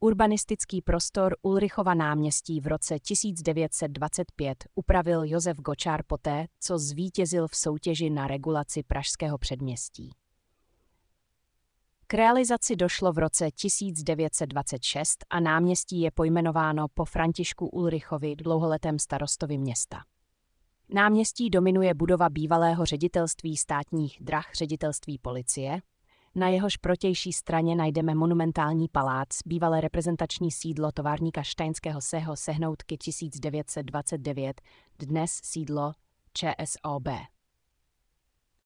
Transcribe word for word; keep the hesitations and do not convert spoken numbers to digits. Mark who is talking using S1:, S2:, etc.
S1: Urbanistický prostor Ulrichova náměstí v roce tisíc devět set dvacet pět upravil Josef Gočár poté, co zvítězil v soutěži na regulaci pražského předměstí. K realizaci došlo v roce tisíc devět set dvacet šest a náměstí je pojmenováno po Františku Ulrichovi, dlouholetém starostovi města. Náměstí dominuje budova bývalého ředitelství státních drah ředitelství policie, na jehož protější straně najdeme monumentální palác, bývalé reprezentační sídlo továrníka Štejnského Seho Sehnoutky tisíc devět set dvacet devět, dnes sídlo ČSOB.